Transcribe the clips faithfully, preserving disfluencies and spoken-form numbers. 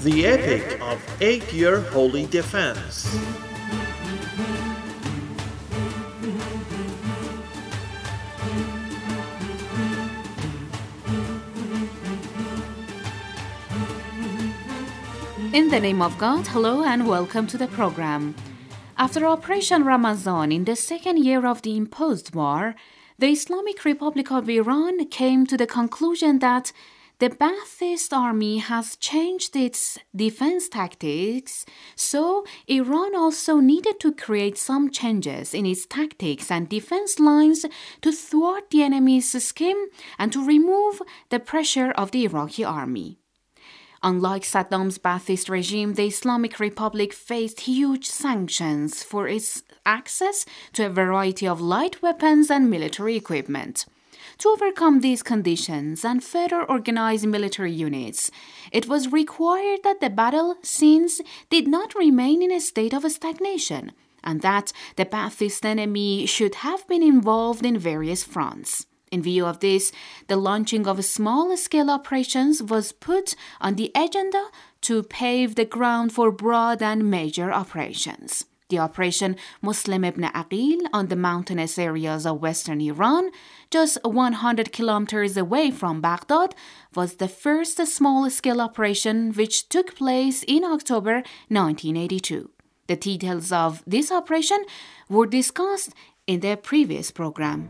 The epic of eight-year holy defense. In the name of God, hello and welcome to the program. After Operation Ramazan in the second year of the imposed war, the Islamic Republic of Iran came to the conclusion that the Ba'athist army has changed its defense tactics, so Iran also needed to create some changes in its tactics and defense lines to thwart the enemy's scheme and to remove the pressure of the Iraqi army. Unlike Saddam's Ba'athist regime, the Islamic Republic faced huge sanctions for its access to a variety of light weapons and military equipment. To overcome these conditions and further organize military units, it was required that the battle scenes did not remain in a state of stagnation, and that the Ba'athist enemy should have been involved in various fronts. In view of this, the launching of small-scale operations was put on the agenda to pave the ground for broad and major operations. The Operation Muslim ibn Aqil on the mountainous areas of western Iran, just one hundred kilometers away from Baghdad, was the first small-scale operation which took place in October nineteen eighty-two. The details of this operation were discussed in the previous program.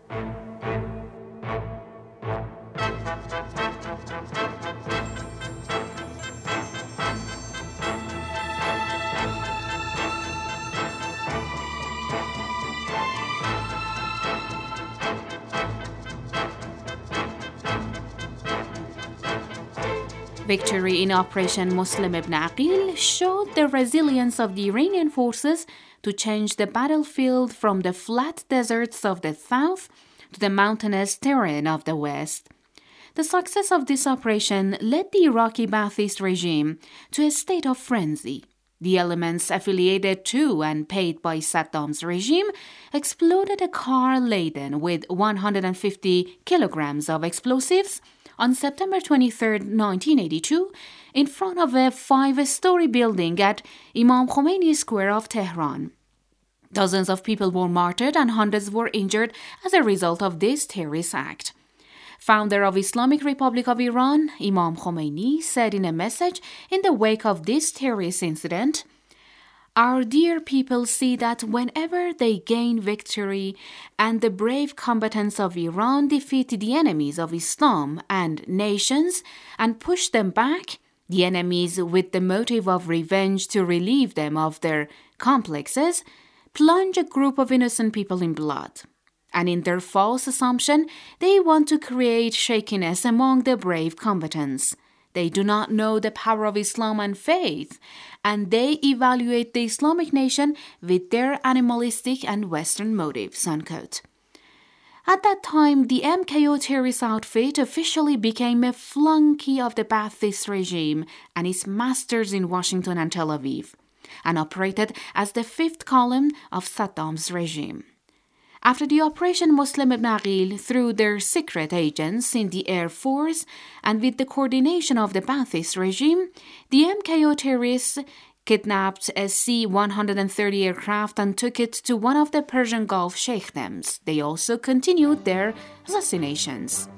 Victory in Operation Muslim ibn Aqil showed the resilience of the Iranian forces to change the battlefield from the flat deserts of the south to the mountainous terrain of the west. The success of this operation led the Iraqi Ba'athist regime to a state of frenzy. The elements affiliated to and paid by Saddam's regime exploded a car laden with one hundred fifty kilograms of explosives on September twenty-third, nineteen eighty-two, in front of a five-story building at Imam Khomeini Square of Tehran. Dozens of people were martyred and hundreds were injured as a result of this terrorist act. Founder of Islamic Republic of Iran, Imam Khomeini, said in a message in the wake of this terrorist incident, "Our dear people see that whenever they gain victory and the brave combatants of Iran defeat the enemies of Islam and nations and push them back, the enemies with the motive of revenge to relieve them of their complexes, plunge a group of innocent people in blood. And in their false assumption, they want to create shakiness among the brave combatants. They do not know the power of Islam and faith, and they evaluate the Islamic nation with their animalistic and Western motives." Unquote. At that time, the M K O terrorist outfit officially became a flunky of the Ba'athist regime and its masters in Washington and Tel Aviv, and operated as the fifth column of Saddam's regime. After the Operation Muslim ibn Aqil, through their secret agents in the Air Force and with the coordination of the Ba'athist regime, the M K O terrorists kidnapped a C one thirty aircraft and took it to one of the Persian Gulf sheikhdoms. They also continued their assassinations.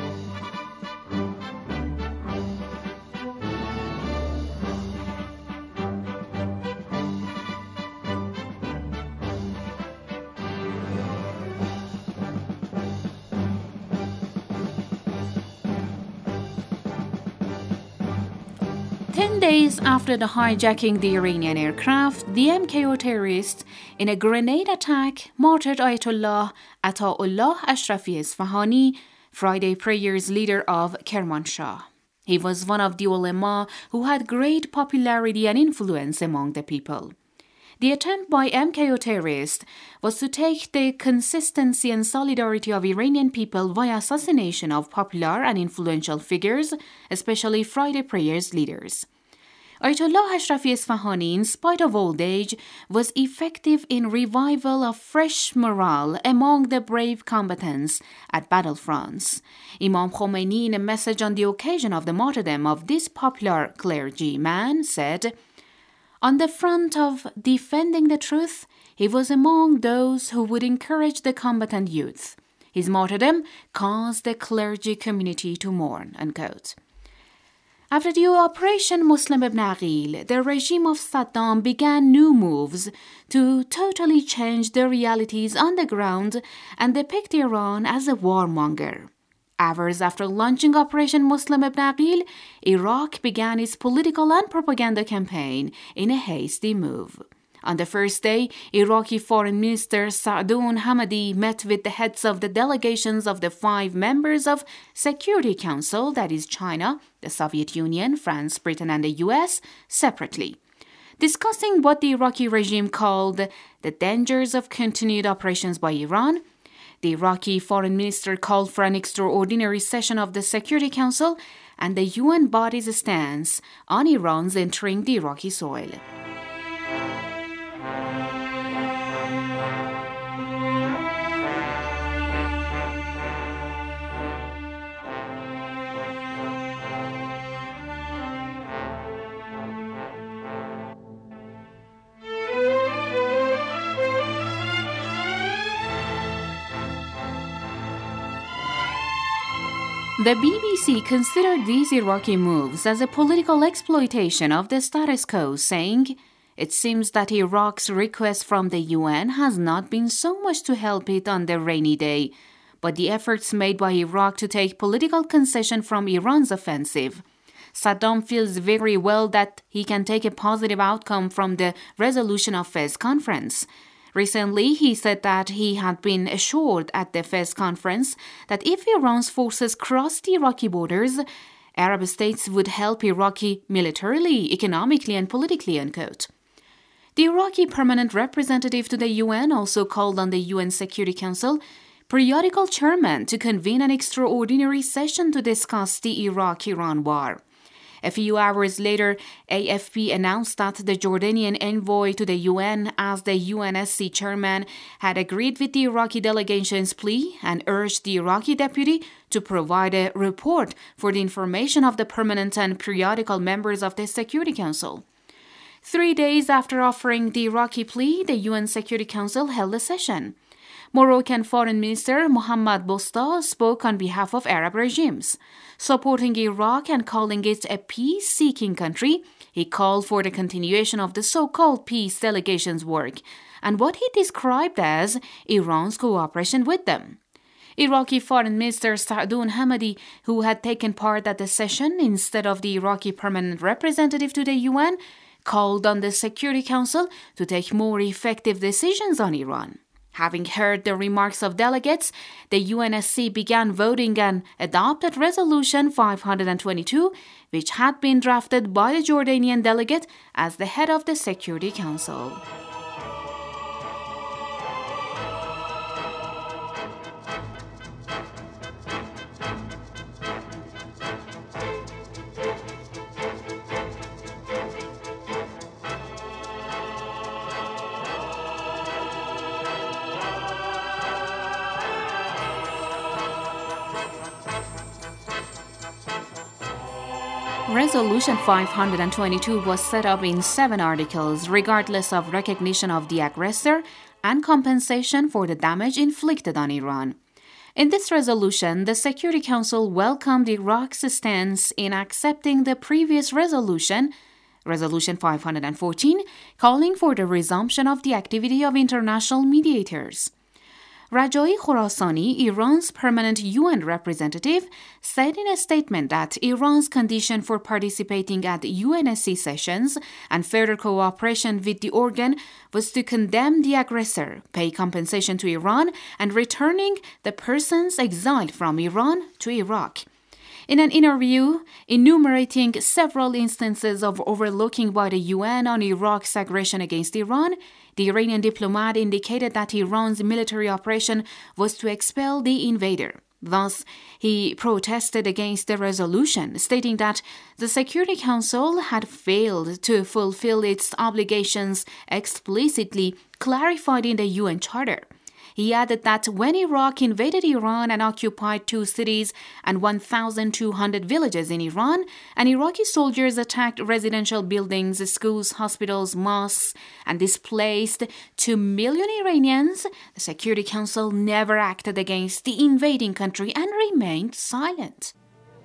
Ten days after the hijacking the Iranian aircraft, the M K O terrorists, in a grenade attack, martyred Ayatollah Ataullah Ashrafi Isfahani, Friday prayers leader of Kermanshah. He was one of the ulema who had great popularity and influence among the people. The attempt by M K O terrorists was to take the consistency and solidarity of Iranian people via assassination of popular and influential figures, especially Friday prayers leaders. Ayatollah Ashrafi Isfahani, in spite of old age, was effective in revival of fresh morale among the brave combatants at battlefronts. Imam Khomeini, in a message on the occasion of the martyrdom of this popular clergyman, said, "On the front of defending the truth, he was among those who would encourage the combatant youth. His martyrdom caused the clergy community to mourn." Unquote. After the Operation Muslim ibn Aqil, the regime of Saddam began new moves to totally change the realities on the ground and depict Iran as a warmonger. Hours after launching Operation Muslim ibn Aqil, Iraq began its political and propaganda campaign in a hasty move. On the first day, Iraqi Foreign Minister Saadun Hamadi met with the heads of the delegations of the five members of Security Council, that is China, the Soviet Union, France, Britain, and the U S, separately, discussing what the Iraqi regime called the dangers of continued operations by Iran. The Iraqi Foreign Minister called for an extraordinary session of the Security Council and the U N body's stance on Iran's entering the Iraqi soil. The B B C considered these Iraqi moves as a political exploitation of the status quo, saying, "It seems that Iraq's request from the U N has not been so much to help it on the rainy day, but the efforts made by Iraq to take political concession from Iran's offensive. Saddam feels very well that he can take a positive outcome from the resolution of Fez conference. Recently, he said that he had been assured at the Fez conference that if Iran's forces crossed the Iraqi borders, Arab states would help Iraqi militarily, economically, and politically." Unquote. The Iraqi permanent representative to the U N also called on the U N Security Council periodical chairman to convene an extraordinary session to discuss the Iraq-Iran war. A few hours later, A F P announced that the Jordanian envoy to the U N as the U N S C chairman had agreed with the Iraqi delegation's plea and urged the Iraqi deputy to provide a report for the information of the permanent and periodical members of the Security Council. Three days after offering the Iraqi plea, the U N Security Council held a session. Moroccan Foreign Minister Mohammad Bosta spoke on behalf of Arab regimes. Supporting Iraq and calling it a peace-seeking country, he called for the continuation of the so-called peace delegation's work and what he described as Iran's cooperation with them. Iraqi Foreign Minister Saadun Hamadi, who had taken part at the session instead of the Iraqi permanent representative to the U N, called on the Security Council to take more effective decisions on Iran. Having heard the remarks of delegates, the U N S C began voting and adopted Resolution five hundred twenty-two, which had been drafted by the Jordanian delegate as the head of the Security Council. Resolution five hundred twenty-two was set up in seven articles, regardless of recognition of the aggressor and compensation for the damage inflicted on Iran. In this resolution, the Security Council welcomed Iraq's stance in accepting the previous resolution, Resolution five hundred fourteen, calling for the resumption of the activity of international mediators. Rajai Khorasani, Iran's permanent U N representative, said in a statement that Iran's condition for participating at U N S C sessions and further cooperation with the organ was to condemn the aggressor, pay compensation to Iran, and returning the persons exiled from Iran to Iraq. In an interview enumerating several instances of overlooking by the U N on Iraq's aggression against Iran, the Iranian diplomat indicated that Iran's military operation was to expel the invader. Thus, he protested against the resolution, stating that the Security Council had failed to fulfill its obligations explicitly clarified in the U N Charter. He added that when Iraq invaded Iran and occupied two cities and one thousand two hundred villages in Iran, and Iraqi soldiers attacked residential buildings, schools, hospitals, mosques, and displaced two million Iranians, the Security Council never acted against the invading country and remained silent.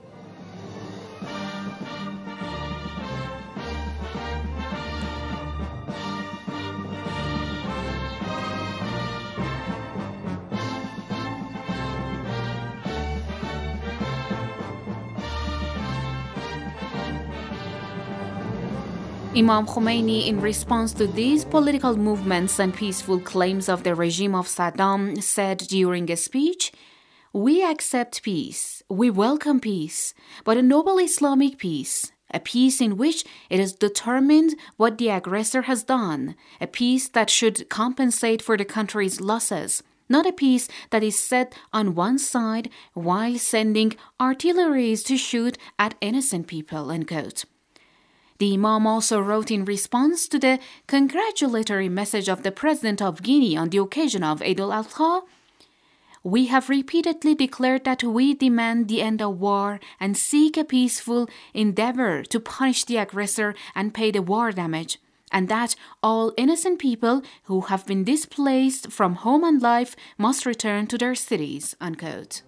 Imam Khomeini, in response to these political movements and peaceful claims of the regime of Saddam, said during a speech, "We accept peace, we welcome peace, but a noble Islamic peace, a peace in which it is determined what the aggressor has done, a peace that should compensate for the country's losses, not a peace that is set on one side while sending artilleries to shoot at innocent people," unquote. The Imam also wrote in response to the congratulatory message of the President of Guinea on the occasion of Eid al-Adha, "We have repeatedly declared that we demand the end of war and seek a peaceful endeavor to punish the aggressor and pay the war damage, and that all innocent people who have been displaced from home and life must return to their cities," unquote.